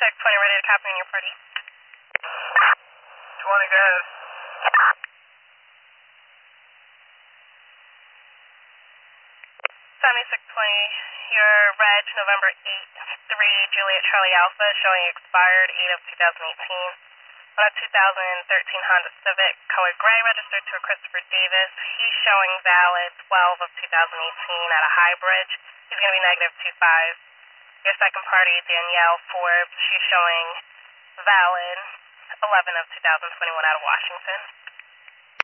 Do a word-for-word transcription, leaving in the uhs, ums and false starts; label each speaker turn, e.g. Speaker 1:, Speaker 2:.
Speaker 1: seventy-six twenty, ready to copy on your party.
Speaker 2: twenty, go ahead.
Speaker 1: seventy-six twenty, your reg November eighth, three Juliet Charlie Alpha, showing expired eight of two thousand eighteen. On a two thousand thirteen Honda Civic, color gray, registered to a Christopher Davis. He's showing valid twelve of two thousand eighteen at a high bridge. He's going to be negative two five. Your second party, Danielle Forbes, she's showing valid eleven of two thousand twenty-one out of Washington.